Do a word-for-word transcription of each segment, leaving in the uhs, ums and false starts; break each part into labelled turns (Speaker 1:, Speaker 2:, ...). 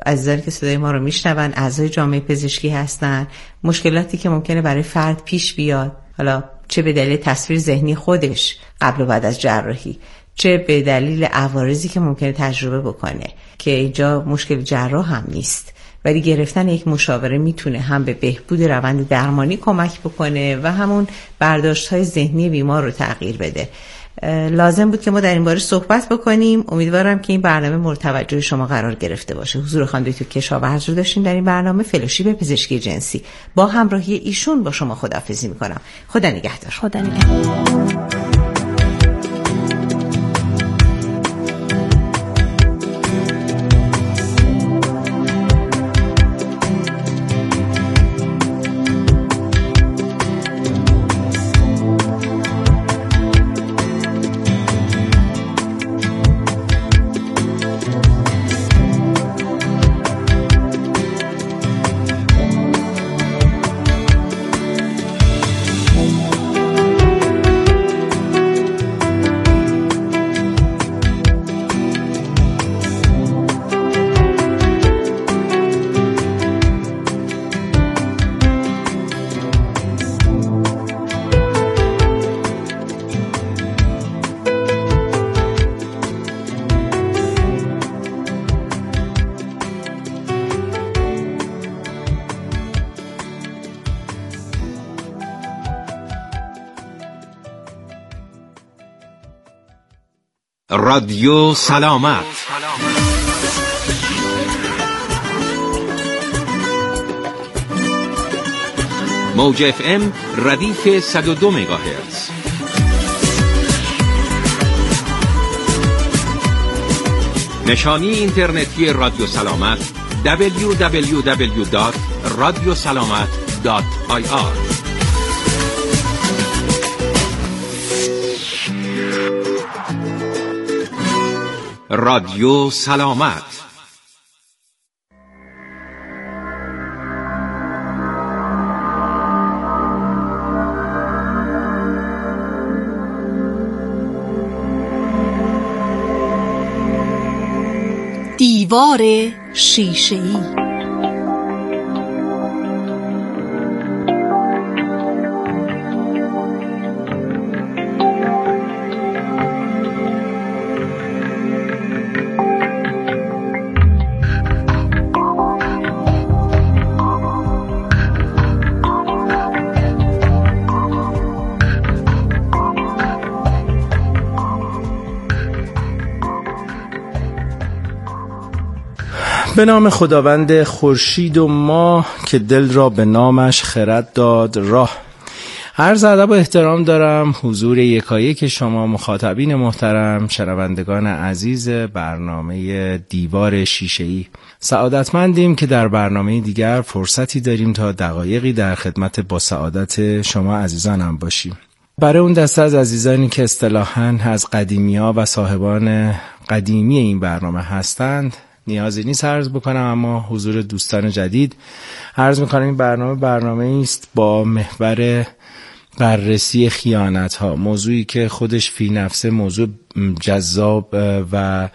Speaker 1: عزیزانی که صدای ما رو میشنون اعضای جامعه پزشکی هستن، مشکلاتی که ممکنه برای فرد پیش بیاد، حالا چه به دلیل تصویر ذهنی خودش قبل و بعد از جراحی، چه به دلیل عوارضی که ممکنه تجربه بکنه که اینجا مشکل جراح هم نیست، ولی گرفتن یک مشاوره میتونه هم به بهبود روند درمانی کمک بکنه و همون برداشت‌های ذهنی بیمار رو تغییر بده. لازم بود که ما در این باره صحبت بکنیم. امیدوارم که این برنامه مورد توجه شما قرار گرفته باشه. حضور خانم دکتر کشاورز رو داشتیم در این برنامه، فلوشیپ پزشکی جنسی. با همراهی ایشون با شما خداحافظی میکنم. خدا نگهدار.
Speaker 2: خدا نگهدار.
Speaker 3: رادیو سلامت. موج اف ام ردیف صد و دو مگاهرتز. نشانی اینترنتی رادیو سلامت دبلیو دبلیو دبلیو دات رادیو سلامت دات آی آر. رادیو سلامت.
Speaker 2: دیوار شیشه‌ای.
Speaker 4: به نام خداوند خورشید و ماه که دل را به نامش خرد داد راه. عرض ادب و احترام دارم حضور یکایک شما مخاطبین محترم، شنوندگان عزیز برنامه دیوار شیشه‌ای. سعادتمندیم که در برنامه دیگر فرصتی داریم تا دقایقی در خدمت با سعادت شما عزیزانم باشیم. برای اون دسته از عزیزانی که اصطلاحاً از قدیمی‌ها و صاحبان قدیمی این برنامه هستند نیازی نیست عرض بکنم، اما حضور دوستان جدید عرض میکنم این برنامه برنامه است با محور بررسی خیانت ها، موضوعی که خودش فی نفسه موضوع جذاب و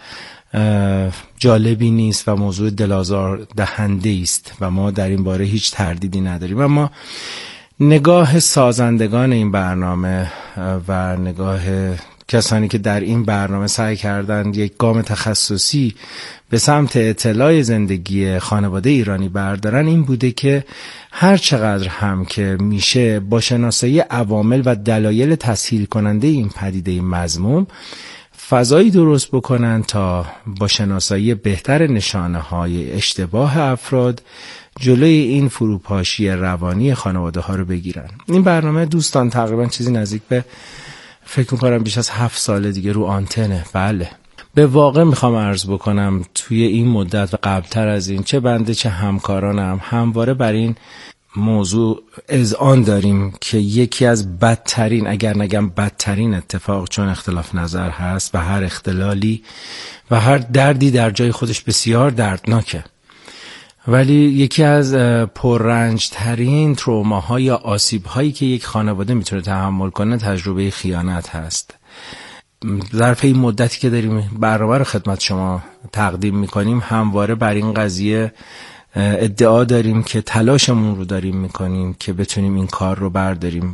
Speaker 4: جالبی نیست و موضوع دلازار دهنده است و ما در این باره هیچ تردیدی نداریم، اما نگاه سازندگان این برنامه و نگاه کسانی که در این برنامه سعی کردند یک گام تخصصی به سمت اطلاع زندگی خانواده ایرانی بردارن این بوده که هر چقدر هم که میشه با شناسایی عوامل و دلایل تسهیل کننده این پدیده مذموم فضایی درست بکنن تا با شناسایی بهتر نشانه های اشتباه افراد جلوی این فروپاشی روانی خانواده ها رو بگیرن. این برنامه دوستان تقریبا چیزی نزدیک به فکر میکنم بیش از هفت سال دیگه رو آنتنه. بله، به واقع میخوام عرض بکنم توی این مدت و قبلتر از این چه بنده چه همکارانم همواره بر این موضوع اذعان داریم که یکی از بدترین، اگر نگم بدترین اتفاق، چون اختلاف نظر هست و هر اختلالی و هر دردی در جای خودش بسیار دردناکه، ولی یکی از پررنج ترین تروماها یا آسیب هایی که یک خانواده میتونه تحمل کنه تجربه خیانت هست. ظرف این مدتی که داریم برنامه رو خدمت شما تقدیم میکنیم همواره بر این قضیه ادعا داریم که تلاشمون رو داریم میکنیم که بتونیم این کار رو برداریم.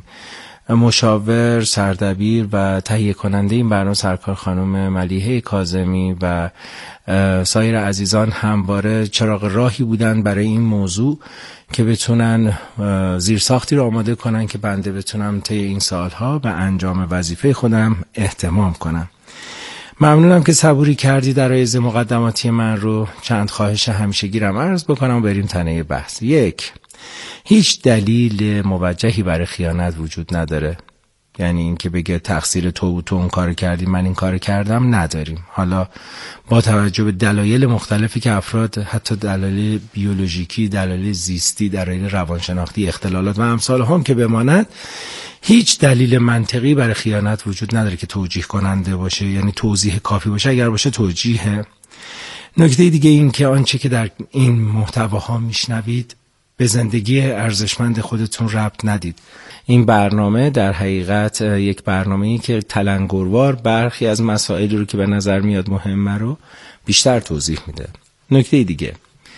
Speaker 4: مشاور، سردبیر و تهیه کننده این برنامه سرکار خانم ملیحه کاظمی و سایر عزیزان همواره چراغ راهی بودن برای این موضوع که بتونن زیرساختی رو آماده کنن که بنده بتونم طی این سالها به انجام وظیفه خودم اهتمام کنم. ممنونم که صبوری کردی در عرض مقدماتی من رو. چند خواهش همیشگیرم عرض بکنم و بریم تنه بحث. یک، هیچ دلیل موجهی برای خیانت وجود نداره. یعنی این که بگه تقصیر تو بود، تو اون کار کردی، من این کار کردم، نداریم. حالا با توجه به دلایل مختلفی که افراد، حتی دلایل بیولوژیکی، دلایل زیستی، دلایل روانشناختی، اختلالات و امثال هم که بماند، هیچ دلیل منطقی برای خیانت وجود نداره که توجیه کننده باشه، یعنی توضیح کافی باشه. اگر باشه توجیه. نکته دیگه این که آنچه که در این محتواها میشنوید به زندگی ارزشمند خودتون ربط ندید. این برنامه در حقیقت یک برنامه‌ای که تلنگروار برخی از مسائل رو که به نظر میاد مهمه رو بیشتر توضیح میده. نکته دیگه،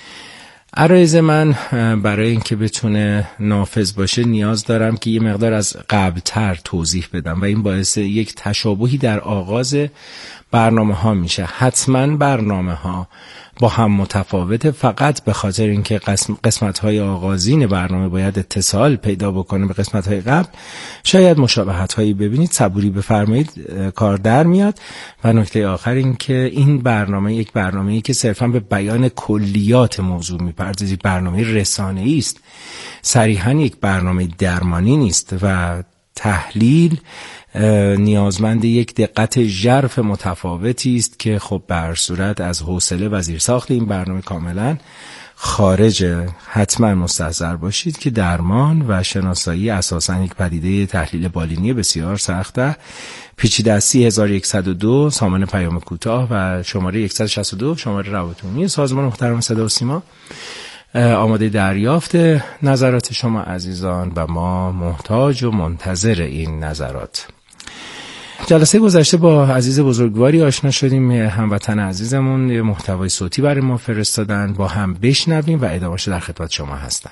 Speaker 4: عرایض من برای اینکه بتونه نافذ باشه نیاز دارم که یه مقدار از قبلتر توضیح بدم و این باعث یک تشابهی در آغاز برنامه ها میشه. حتما برنامه ها با هم متفاوته، فقط به خاطر اینکه قسمت های آغازین برنامه باید اتصال پیدا بکنه به قسمت های قبل، شاید مشابهت هایی ببینید. صبوری بفرمایید، کار در میاد. و نکته آخر این که این برنامه یک برنامه‌ای که صرفا به بیان کلیات موضوع میپردازه، برنامه رسانه‌ای است، صریحا یک برنامه درمانی نیست و تحلیل نیازمند یک دقت ژرف متفاوتی است که خب به هر صورت از حوصله و زیرساخت این برنامه کاملا خارجه. حتما مستحضر باشید که درمان و شناسایی اساساً یک پدیده تحلیل بالینی بسیار سخته. پیچیده است. هزار و یکصد و دو سامان پیام کوتاه و شماره صد و شصت و دو شماره روابط سازمان محترم صدا و سیما آماده دریافت نظرات شما عزیزان و ما محتاج و منتظر این نظرات. جلسه گذشته با عزیز بزرگواری آشنا شدیم، هموطن عزیزمون یه محتوای صوتی برای ما فرستادن، با هم بشنویم و ادامه‌اش در خدمت شما هستم.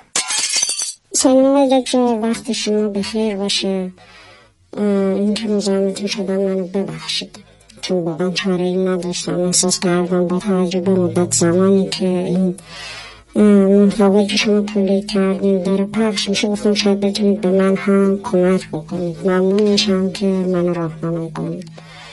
Speaker 5: سلام علیکم، وقت شما بخیر باشه. این که مزاحمتون شدم منو ببخشید، چون واقعا چاره‌ای نداشتم. احساس کردم با توجه به مدت زمانی که این محتوایی که شما تولید کردین داره پخش میشه، گفتم شاید بتونید به من هم کمک بکنید. ممنون میشم که من راهنمایی کنید.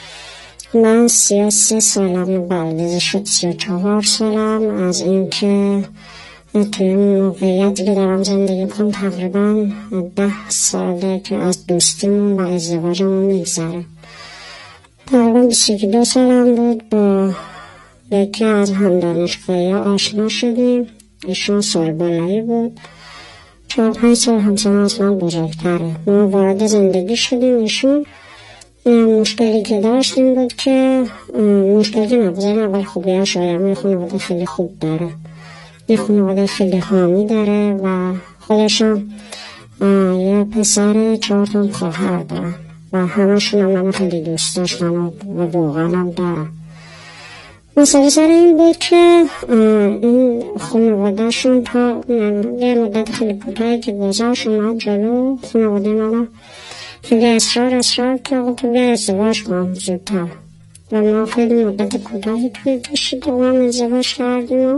Speaker 5: من سی و سه سالم بلده شد، سی و چهار سالم از این که توی این موقعیتی که دارم زندگی کنم تقریبا ده ساله که از دوستیمون و ازدواجمون میگذره. تقریبا بیست و دو سالم بود با یکی از همدانشگاهی آشنا شدیم. ایشون سال بالایی بود، چهار پنج سال همسان از من بزرگتره. ما وارد زندگی شدیم. ایشون مشکلی که داشت این بود که مشکلی که نبود، این اول خوبیه شاید یه خانواده خیلی خوب داره، یه خانواده خیلی حامی داره و خودشم یه پسر چهار تا خواهر دارم و همشون هم من خیلی دوست داشتم و واقعا هم دارم. مسئله سر این بود که این خانواده شون تا یه مدت خیلی کوتاهی که گذاشت اومد جلو، خانواده من خیلی اصرار اصرار که آقا تو بیا ازدواج کنم زودتر و ما خیلی مدت کوتاهی توی کشید و هم ازدواج کردیم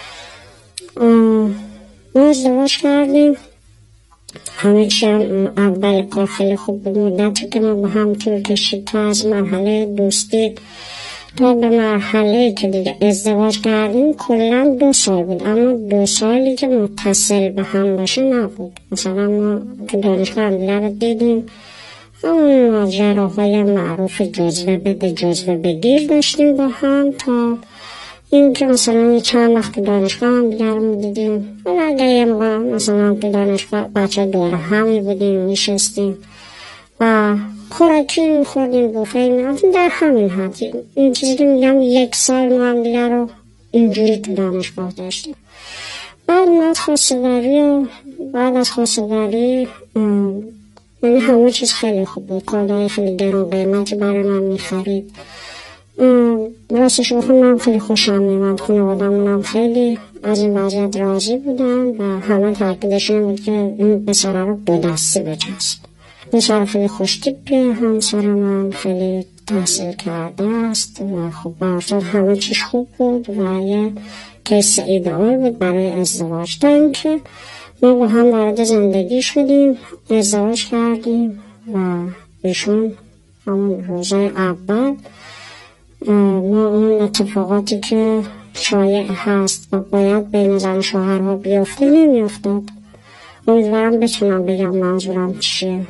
Speaker 5: و ما ازدواج کردیم. همه چی اول کار خیلی خوب بود. مدتی که ما با هم توی کشید تا از مرحله دوستی تا به مرحله که دیگه ازدواج کردیم کلا دو سال بود، اما دو سالی که متصل به هم باشه نبود. مثلا ما تو دانشگاه هم دیگه رو دیدیم، همون ماجراهای معروف جزوه بده جزوه بگیر داشتیم با هم تا این که مثلا یه چند وقت تو دانشگاه هم دیگه رو میدیدیم و اگر یه موقع مثلا تو دانشگاه بچه دور همی بودیم میشستیم و خوراکی میخوردیم بوفه میرفتیم در همین حدی. این چیزی که میگم یک سال ما هم دیگر رو اینجوری تو دانشگاه داشتیم. بعد از خواستگاری و بعد از خواستگاری یعنی همه چیز خیلی خوب بود. کالای خیلی گران قیمتی برای من میخرید. راستش بخون من خیلی خوشم میمد. خانواده‌مونم خیلی از این وضعیت راضی بودن و همه تاکیدشون بود که این پسره رو دو دستی بچسب. پسر خیلی خوش‌تیپه، همسر من خیلی تحصیل کرده است و خب برسال همه چیز خوب بود و یه کیس ایدئال بود برای ازدواج. تا اینکه ما با هم وارد زندگی شدیم، ازدواج کردیم و ایشون همون روزای اول ما اون اتفاقاتی که شایع هست و باید بین زن و شوهرها بیفته نمیافتاد. امیدوارم بتونم بگم منظورم چیه.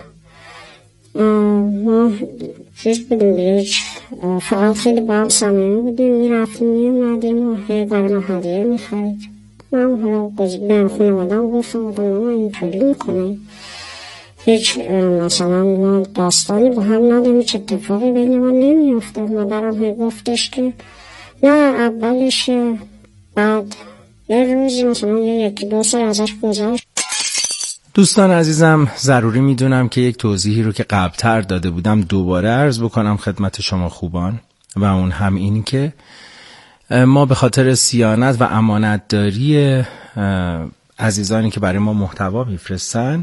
Speaker 5: ما چیز بودیم دیگه، فقط خیلی با هم صمیمی بودیم، میرفتیم میومدیم و هی برای ما هدیه میخرید. من حالا به خانواده‌ام گفتم بودم ما اینطوری میکنه، هیچ مثلا ما داستانی با هم نداریم، هیچ اتفاقی بین ما نمیافته. مادرم هی گفتش که نه اولش، بعد یه روزی مثلا یکی دو سال ازش گذشت.
Speaker 4: دوستان عزیزم، ضروری میدونم که یک توضیحی رو که قبلتر داده بودم دوباره عرض بکنم خدمت شما خوبان، و اون هم این که ما به خاطر صیانت و امانتداری عزیزانی که برای ما محتوا میفرستن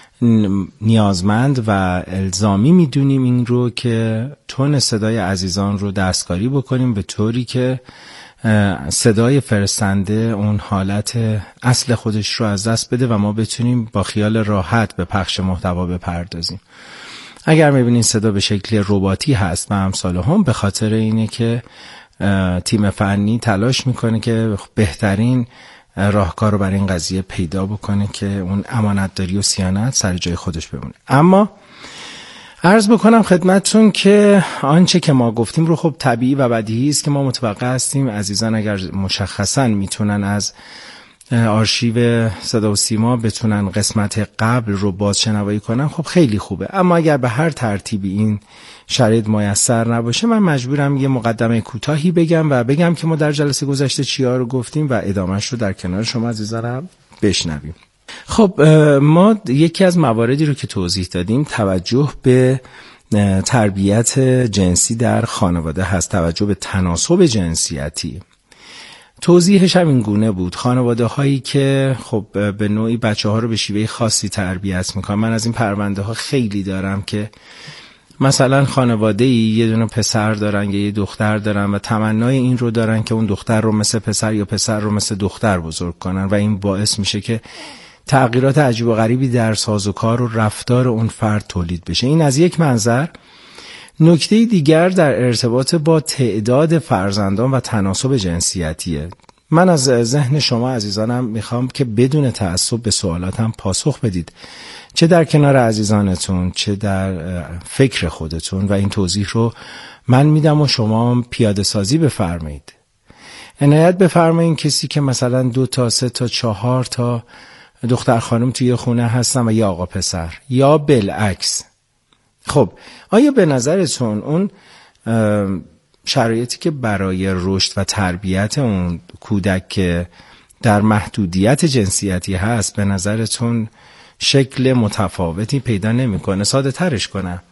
Speaker 4: نیازمند و الزامی میدونیم این رو که تون صدای عزیزان رو دستکاری بکنیم به طوری که صدای فرستنده اون حالت اصل خودش رو از دست بده و ما بتونیم با خیال راحت به پخش محتوا بپردازیم. اگر میبینین صدا به شکل رباتی هست و امثال هم، به خاطر اینه که تیم فنی تلاش میکنه که بهترین راهکار رو برای این قضیه پیدا بکنه که اون امانتداری و صیانت سر جای خودش بمونه. اما عرض بکنم خدمتتون که آنچه که ما گفتیم رو خب طبیعی و بدیهی است که ما متوقع هستیم عزیزان اگر مشخصاً میتونن از آرشیو صدا و سیما بتونن قسمت قبل رو بازشنوایی کنن، خب خیلی خوبه. اما اگر به هر ترتیبی این شرایط میسر نباشه، من مجبورم یه مقدمه کوتاهی بگم و بگم که ما در جلسه گذشته چیا رو گفتیم و ادامهش رو در کنار شما عزیزانم بشنویم. خب ما یکی از مواردی رو که توضیح دادیم توجه به تربیت جنسی در خانواده هست، توجه به تناسب جنسیتی. توضیحش هم این گونه بود: خانواده هایی که خب به نوعی بچه ها رو به شیوه خاصی تربیت میکنن. من از این پرونده ها خیلی دارم که مثلا خانواده ای یه دونه پسر دارن یا یه دختر دارن و تمنای این رو دارن که اون دختر رو مثل پسر یا پسر رو مثل دختر بزرگ کنن و این باعث میشه که تغییرات عجیب و غریبی در سازوکار و رفتار اون فرد تولید بشه. این از یک منظر. نکته دیگر در ارتباط با تعداد فرزندان و تناسب جنسیتیه. من از ذهن شما عزیزانم میخوام که بدون تعصب به سوالاتم پاسخ بدید، چه در کنار عزیزانتون چه در فکر خودتون، و این توضیح رو من میدم و شما پیاده سازی بفرمایید. عنایت بفرمایید کسی که مثلا دو تا سه تا چهار تا دختر خانم توی خونه هستن و یا آقا پسر یا بالعکس. خب آیا به نظرتون اون شرایطی که برای رشد و تربیت اون کودک که در محدودیت جنسیتی هست به نظرتون شکل متفاوتی پیدا نمیکنه؟ ساده ترش کنم،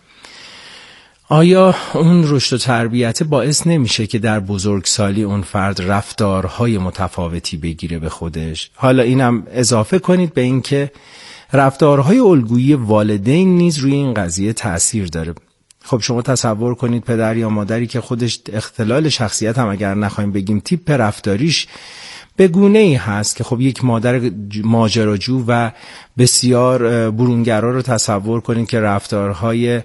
Speaker 4: آیا اون رشد و تربیت باعث نمیشه که در بزرگسالی اون فرد رفتارهای متفاوتی بگیره به خودش؟ حالا اینم اضافه کنید به این که رفتارهای الگویی والدین نیز روی این قضیه تأثیر داره. خب شما تصور کنید پدر یا مادری که خودش اختلال شخصیت هم اگر نخوایم بگیم تیپ رفتاریش به گونه‌ای هست که خب یک مادر ماجراجو و بسیار برونگرا رو تصور کنید که رفتارهای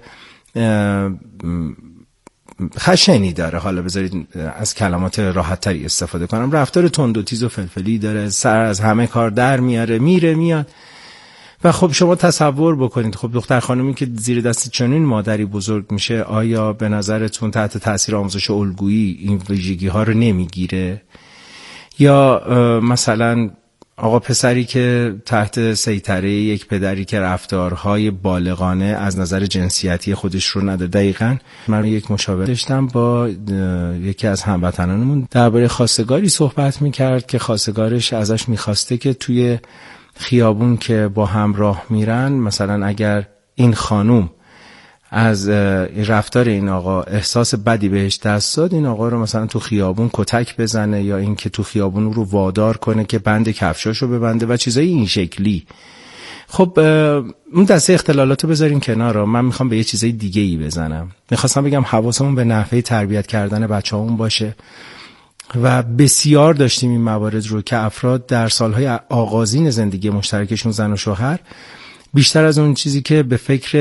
Speaker 4: خشنی داره. حالا بذارید از کلمات راحت تری استفاده کنم. رفتار تند و تیز و فلفلی داره، سر از همه کار در میاره، میره میاد. و خب شما تصور بکنید خب دختر خانمی که زیر دست چنین مادری بزرگ میشه، آیا به نظرتون تحت تاثیر آموزش الگویی این ویژگی ها رو نمیگیره؟ یا مثلا آقا پسری که تحت سیطره یک پدری که رفتارهای بالغانه از نظر جنسیتی خودش رو نداره. دقیقاً من یک مشاوره داشتم با یکی از هموطنانمون درباره خواستگاری صحبت میکرد که خواستگارش ازش میخواسته که توی خیابون که با هم راه میرن مثلا اگر این خانوم از رفتار این آقا احساس بدی بهش دست داد، این آقا رو مثلا تو خیابون کتک بزنه یا این که تو خیابون رو وادار کنه که بند کفشاشو ببنده و چیزای این شکلی. خب اون دسته اختلالات رو بذارین کنار، من میخوام به یه چیزای دیگه ای بزنم. میخواستم بگم حواسمون به نحوه تربیت کردن بچه‌هامون باشه و بسیار داشتیم این موارد رو که افراد در سالهای آغازین زندگی مشترکشون، زن و شوهر، بیشتر از اون چیزی که به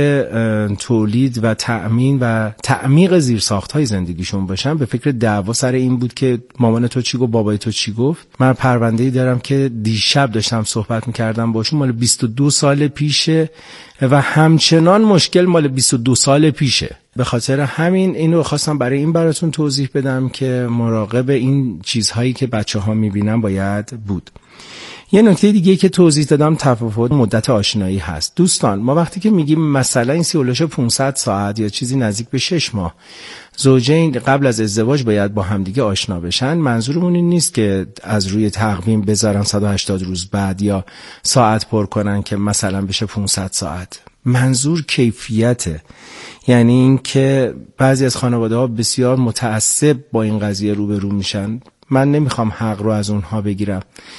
Speaker 4: فکر تولید و تأمین و تعمیق زیرساخت‌های زندگیشون باشن، به فکر دعوا سر این بود که مامان تو چی گفت، بابای تو چی گفت. من پرونده‌ای دارم که دیشب داشتم صحبت می‌کردم باشون، مال بیست و دو سال پیشه و همچنان مشکل مال بیست و دو سال پیشه. به خاطر همین اینو خواستم برای این براتون توضیح بدم که مراقب این چیزهایی که بچه‌ها می‌بینن باید بود. یه نکته دیگه که توضیح دادم تفاوت مدت آشنایی هست. دوستان، ما وقتی که میگیم مثلا این سیولوژ پانصد ساعت یا چیزی نزدیک به شش ماه زوجین قبل از ازدواج باید با همدیگه آشنا بشن، منظورمون این نیست که از روی تقویم بذارن صد و هشتاد روز بعد یا ساعت پر کنن که مثلا بشه پانصد ساعت. منظور کیفیته. یعنی این که بعضی از خانواده ها بسیار متعصب با این قضیه روبرو میشن. من نمیخوام حق رو از اونها بگیرم،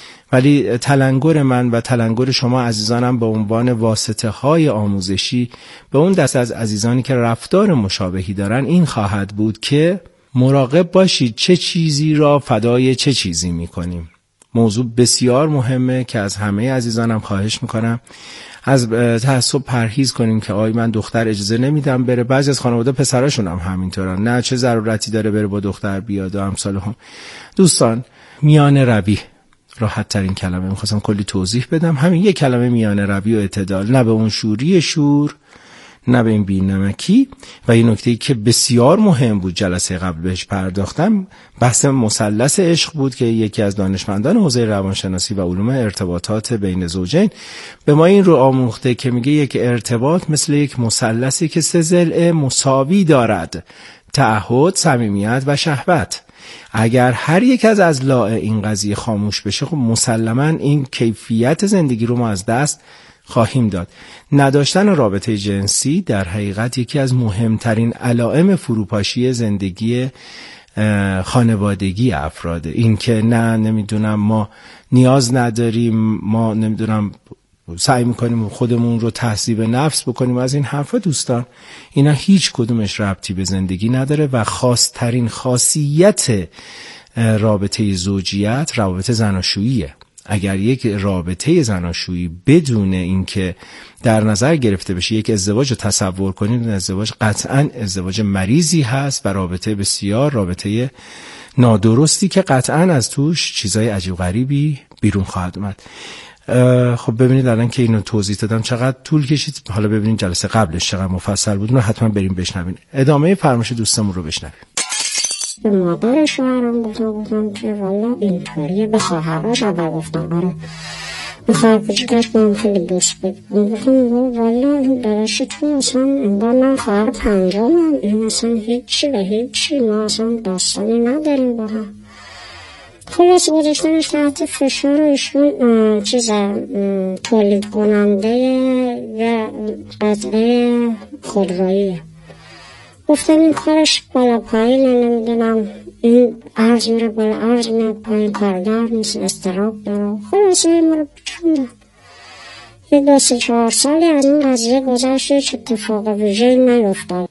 Speaker 4: ولی تلنگر من و تلنگر شما عزیزانم به عنوان واسطه های آموزشی به اون دست از عزیزانی که رفتار مشابهی دارن این خواهد بود که مراقب باشید چه چیزی را فدای چه چیزی میکنیم. موضوع بسیار مهمه که از همه عزیزانم خواهش میکنم از تعصب پرهیز کنیم که آی من دختر اجازه نمیدم بره. بعضی از خانواده پسراشون هم همینطورن، نه چه ضرورتی داره بره با دختر بیاد و امثال هم. دوستان، میان روی راحت ترین کلمه، میخواستم کلی توضیح بدم، همین یک کلمه میان روی و اعتدال، نه به اون شوری شور نه به این بی‌نمکی. و این نکته‌ای که بسیار مهم بود جلسه قبل بهش پرداختم، بحث مثلث عشق بود که یکی از دانشمندان حوزه روانشناسی و علوم ارتباطات بین زوجین به ما این رو آموخته که میگه یک ارتباط مثل یک مثلثی که سه ضلع مساوی دارد: تعهد، صمیمیت و شهوت. اگر هر یک از اضلاع این قضیه خاموش بشه، خب مسلماً این کیفیت زندگی رو ما از دست خواهیم داد. نداشتن رابطه جنسی در حقیقت یکی از مهمترین علائم فروپاشی زندگی خانوادگی افراده. این که نه نمیدونم ما نیاز نداریم، ما نمیدونم سعی میکنیم خودمون رو تهذیب نفس بکنیم، از این حرفا دوستان، اینا هیچ کدومش ربطی به زندگی نداره و خاصترین خاصیت رابطه زوجیت رابطه زناشوییه. اگر یک رابطه زناشویی بدون اینکه در نظر گرفته بشه یک ازدواج رو تصور کنید، این ازدواج قطعاً ازدواج مریضی هست و رابطه بسیار رابطه نادرستی که قطعاً از توش چیزای عجیب غریبی بیرون خواهد اومد. خب ببینید الان که اینو توضیح دادم چقدر طول کشید، حالا ببینید جلسه قبلش چقدر مفصل بود، اونو حتما بریم بشنوین. ادامه فرمایش دوستمون رو بشنویم.
Speaker 5: به مادر شوهرم گفتم گفتم که والا اینطوریه، به خواهرش اول گفتم آره به خواهر کوچیکش با هم خیلی دوست بود. گفتم والا این برشتون اصلا انگار من خواهر پنجامم، این اصلا هیچی به هیچی، ما اصلا داستانی نداریم با هم. خلاص گذاشتنش تحت فشار ایشون چیز تولید کننده یا قطعه خودروییه. گفتم این کارش بالا پایینه، نمیدونم این عرض میره بالا عرض میره پایین، کارگر نیست، استراب داره. خلاص این رو بچوندم. یه دو سه چهار سالی از این قضیه گذشت، هیچ اتفاق ویژه‌ای نیفتاد.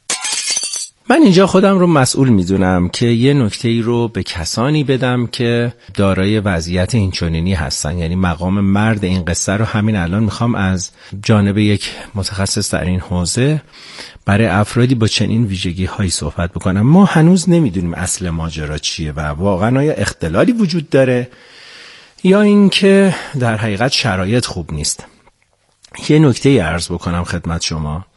Speaker 4: من اینجا خودم رو مسئول میدونم که یه نکته‌ای رو به کسانی بدم که دارای وضعیت اینچنینی هستن. یعنی مقام مرد این قصه رو همین الان میخوام از جانب یک متخصص در این حوزه برای افرادی با چنین ویژگی هایی صحبت بکنم. ما هنوز نمیدونیم اصل ماجرا چیه و واقعا آیا اختلالی وجود داره یا اینکه در حقیقت شرایط خوب نیست. یه نکته عرض بکنم خدمت شما.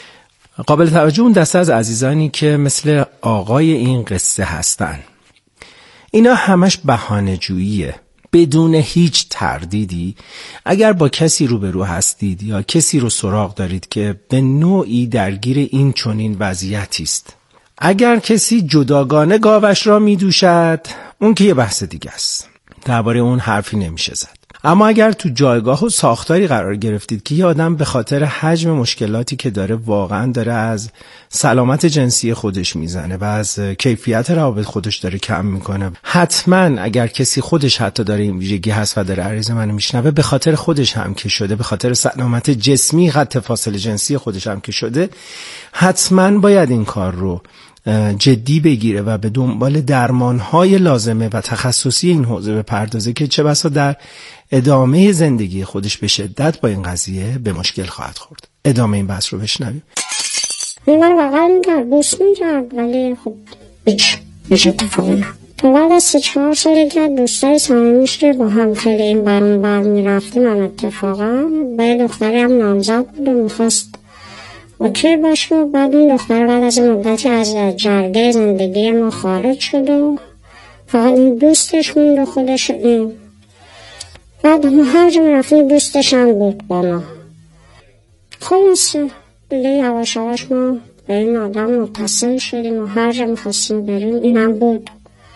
Speaker 4: قابل توجه اون دسته از عزیزانی که مثل آقای این قصه هستن، اینا همش بهانه جوییه. بدون هیچ تردیدی اگر با کسی روبرو هستید یا کسی رو سراغ دارید که به نوعی درگیر این چنین وضعیتی است، اگر کسی جداگانه گاوش را می دوشد، اون که یه بحث دیگه است، درباره اون حرفی نمیشه زد. اما اگر تو جایگاه و ساختاری قرار گرفتید که یه آدم به خاطر حجم مشکلاتی که داره واقعا داره از سلامت جنسی خودش میزنه و از کیفیت روابط خودش داره کم میکنه، حتما اگر کسی خودش حتی داره این ویژگی هست و داره عریض منو میشنوه، به خاطر خودش هم که شده، به خاطر سلامت جسمی خط فاصله جنسی خودش هم که شده، حتما باید این کار رو جدی بگیره و به دنبال درمانهای لازمه و تخصصی این حوزه بپردازه که چه بسا در ادامه زندگی خودش به شدت با این قضیه به مشکل خواهد خورد. ادامه این بحث رو بشنویم.
Speaker 5: من واقعا میگم دوست میکرد ولی خب بیش بیش اتفاقی نه. تو بعد از سه چهار سالی که دوستای صمیمیش که با هم خیلی این برون بر میرفتیم هم اتفاقا با یه دختری هم نامزد بود و میخواست اوکی باشه و بعد این دختر بعد از مدتی از جرگه زندگی ما خارج شد و فقط این دوستش موند و خودش این. بعد ما هر جا میرفتیم دوستش هم بود با ما. خلاصه دیگه یواش یواش ما به این آدم متصل شدیم و هر جا میخواستیم بریم اینم بود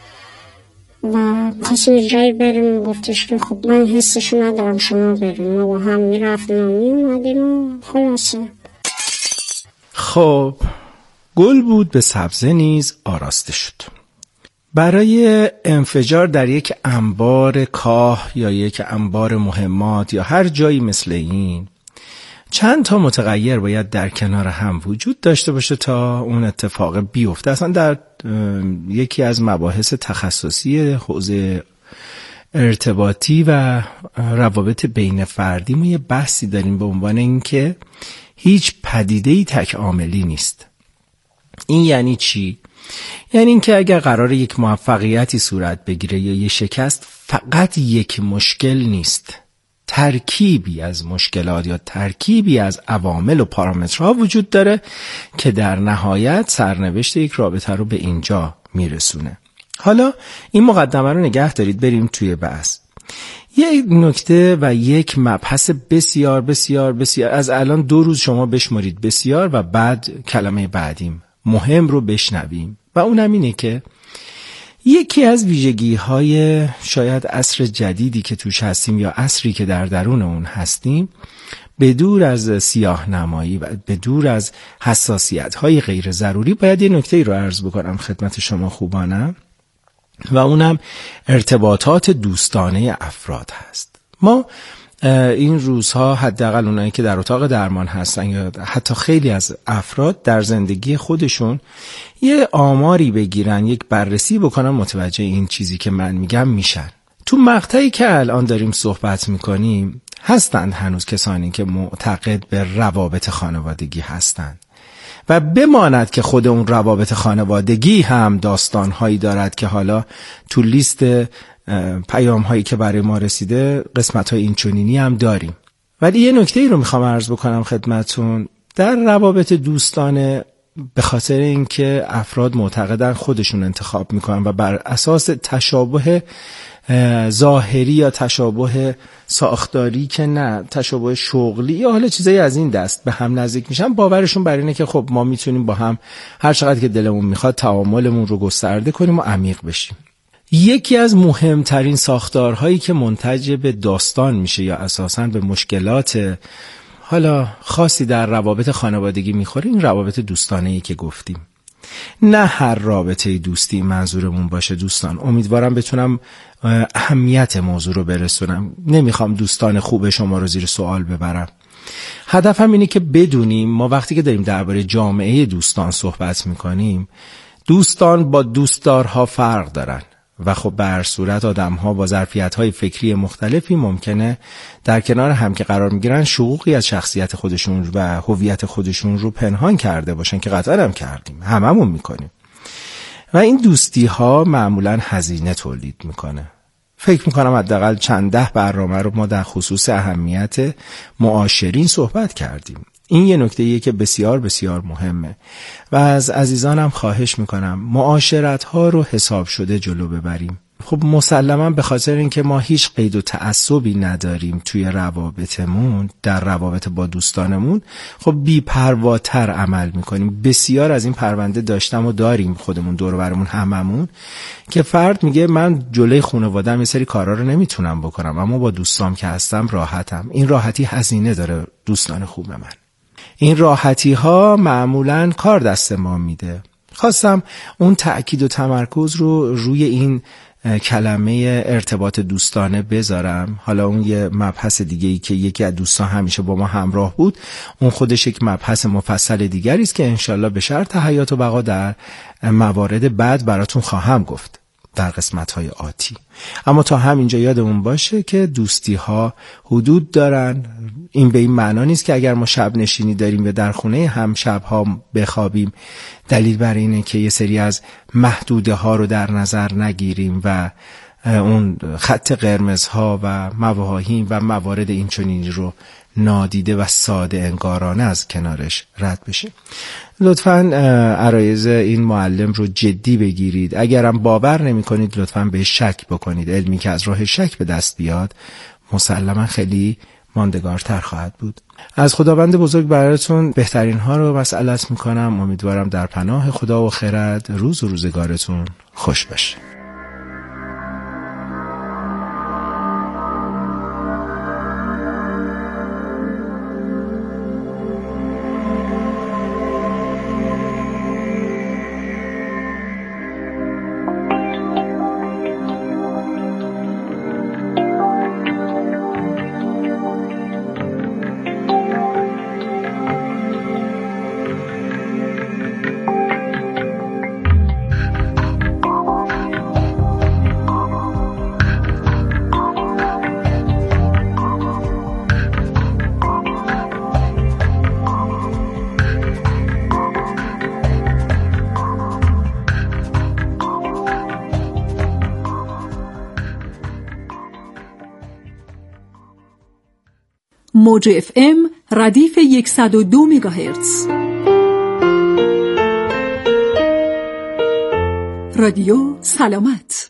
Speaker 5: و خواستیم جایی بریم گفتش که خب من حسشو ندارم شما بریم. ما با هم میرفتیم و میومدیم و خلاصه.
Speaker 4: خب گل بود به سبزه نیز آراسته شد. برای انفجار در یک انبار کاه یا یک انبار مهمات یا هر جایی مثل این چند تا متغیر باید در کنار هم وجود داشته باشه تا اون اتفاق بیفته. اصلا در یکی از مباحث تخصصی حوزه ارتباطی و روابط بین فردی ما یه بحثی داریم به عنوان اینکه هیچ پدیده‌ای تک عاملی نیست. این یعنی چی؟ یعنی اینکه اگر قرار یک موفقیتی صورت بگیره یا یک شکست، فقط یک مشکل نیست، ترکیبی از مشکلات یا ترکیبی از عوامل و پارامترها وجود داره که در نهایت سرنوشت یک رابطه رو به اینجا میرسونه. حالا این مقدمه رو نگه دارید بریم توی بحث. یک نکته و یک مبحث بسیار بسیار بسیار از الان دو روز شما بشمارید بسیار و بعد کلمه بعدیم مهم رو بشنویم و اونم اینه که یکی از ویژگی های شاید عصر جدیدی که توش هستیم یا عصری که در درون اون هستیم، به دور از سیاه نمایی و به دور از حساسیت های غیر ضروری، باید یه نکته رو عرض بکنم خدمت شما خوبانم و اونم ارتباطات دوستانه افراد هست. ما این روزها حداقل اونایی که در اتاق درمان هستن یا حتی خیلی از افراد در زندگی خودشون یه آماری بگیرن، یک بررسی بکنن، متوجه این چیزی که من میگم میشن. تو مقطعی که الان داریم صحبت میکنیم هستند هنوز کسانی که معتقد به روابط خانوادگی هستند و بماند که خود اون روابط خانوادگی هم داستانهایی دارد که حالا تو لیست پیام هایی که برای ما رسیده قسمت های اینچنینی هم داریم. ولی یه نکته ای رو میخوام عرض بکنم خدمتون. در روابط دوستانه به خاطر اینکه افراد معتقدن خودشون انتخاب میکنن و بر اساس تشابه ظاهری یا تشابه ساختاری که نه، تشابه شغلی یا حالا چیزایی از این دست به هم نزدیک میشن، باورشون بر اینه که خب ما میتونیم با هم هر چقدر که دلمون میخواد تعاملمون رو گسترده کنیم و عمیق بشیم. یکی از مهمترین ساختارهایی که منتج به داستان میشه یا اساساً به مشکلات حالا خاصی در روابط خانوادگی میخوره، این روابط دوستانه‌ای که گفتیم. نه هر رابطه دوستی منظورمون باشه دوستان. امیدوارم بتونم اهمیت موضوع رو برسونم. نمیخوام دوستان خوب شما رو زیر سوال ببرم. هدفم اینه که بدونیم ما وقتی که داریم درباره جامعه دوستان صحبت میکنیم، دوستان با دوستدارها فرق دارن و خب به هر صورت آدم‌ها با ظرفیت‌های فکری مختلفی ممکنه در کنار هم که قرار می‌گیرن شقوقی از شخصیت خودشون و هویت خودشون رو پنهان کرده باشن که قطعاً هم کردیم، هممون می‌کنیم و این دوستی‌ها معمولاً هزینه تولید می‌کنه. فکر می‌کنم حداقل چند ده برنامه رو ما در خصوص اهمیت معاشرین صحبت کردیم. این یه نکته‌ایه که بسیار بسیار مهمه و از عزیزانم خواهش میکنم معاشرت ها رو حساب شده جلو ببریم خب مسلما به خاطر اینکه ما هیچ قید و تعصبی نداریم توی روابطمون، در روابط با دوستانمون، خب بی‌پرواتر عمل میکنیم. بسیار از این پرونده داشتم و داریم خودمون دور و برمون هممون که فرد میگه من جلوی خانواده‌ام یه سری کارا رو نمیتونم بکنم، اما با دوستام که هستم راحتم. این راحتی هزینه داره دوستان خوب من. این راحتی ها معمولاً کار دست ما میده. خواستم اون تأکید و تمرکز رو روی این کلمه ارتباط دوستانه بذارم. حالا اون یه مبحث دیگه‌ای که یکی از دوستان همیشه با ما همراه بود، اون خودش یک مبحث مفصل دیگری است که انشالله به شرط حیات و بقا در موارد بعد براتون خواهم گفت در قسمت‌های آتی. اما تا همینجا یادمون باشه که دوستی ها حدود دارن. این به این معنا نیست که اگر ما شب نشینی داریم یا در خونه هم شب ها بخوابیم دلیل بر اینه که یه سری از محدوده ها رو در نظر نگیریم و اون خط قرمز ها و مفاهیم و موارد اینچنینی رو نادیده و ساده انگارانه از کنارش رد بشه. لطفاً عرایض این معلم رو جدی بگیرید. اگرم باور نمی کنید لطفاً به شک بکنید. علمی که از راه شک به دست بیاد مسلماً خیلی ماندگارتر خواهد بود. از خداوند بزرگ براتون بهترین ها رو مسئلت میکنم. امیدوارم در پناه خدا و خرد روز و روزگارتون خوش بشه.
Speaker 2: موج اف ام ردیف صد و دو مگاهرتز. رادیو سلامت.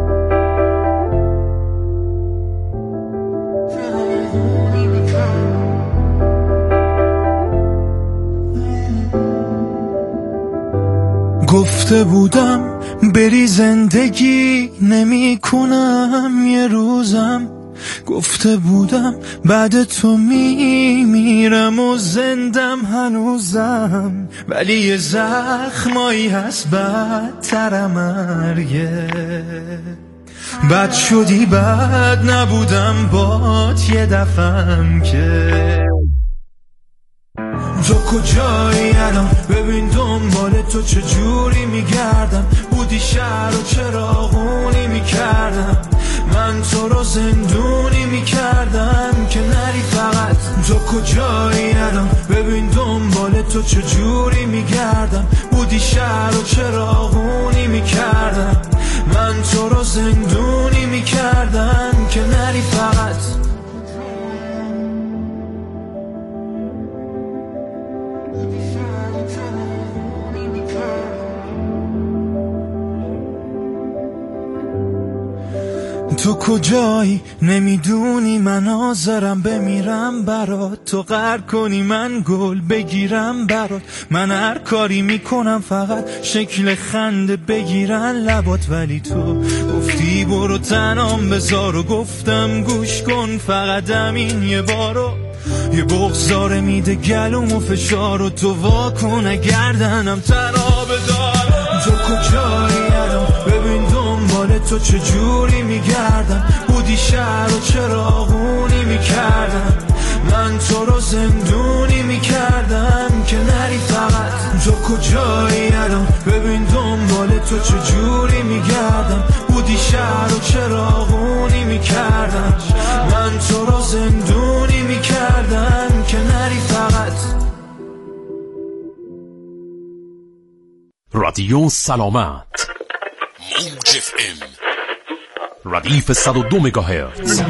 Speaker 6: گفته بودم بری زندگی نمی کنم یه روزم، گفته بودم بعد تو می میرم و زندم هنوزم، ولی یه زخمایی هست بدتر مرگه. بد شدی بد نبودم بات یه دفعم که تو کجایی الان؟ ببین دنبال تو چجوری میگردم، بودی شهر و چراغونی میکردم، من تو رو زندونی میکردم که نری فقط. تو کجایی الان؟ ببین دنبال تو چجوری میگردم، بودی شهر و چراغونی میکردم، من تو رو زندونی میکردم که نری فقط. تو کجایی؟ نمیدونی من حاضرم بمیرم برات، تو قهر کنی من گل بگیرم برات، من هر کاری میکنم فقط شکل خنده بگیرن لبات، ولی تو گفتی برو تنام بذار و گفتم گوش کن فقط همین یه بارو، یه بغضاره میده گلوم و فشار و تو واکن گردنم تنها بدار. تو کجایی الان؟ ببین دنبال تو چجوری میگردم، بودی شهر و چراغونی میکردم، من تو رو زندونی میکردم که نری فقط. تو کجایی الان؟ ببین دنبال تو چجوری میگردم، بودی شهر و چراغونی میکردم، من تو رو زندونی میکردم که نری فقط.
Speaker 3: رادیو سلامت موج اف ام ردیف صد و دو مگاهرتز.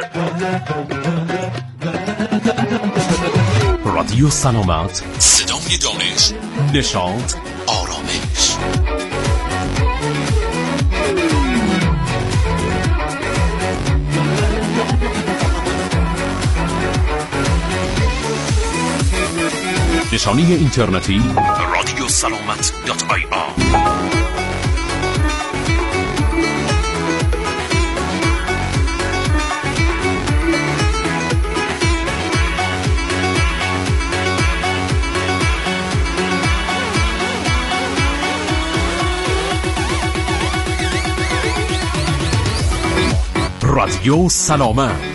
Speaker 3: رادیو سلامت، صدای دانش، نشاط، آرامش. نشانی اینترنتی رادیو سلامت دات آی آر. رادیو سلامت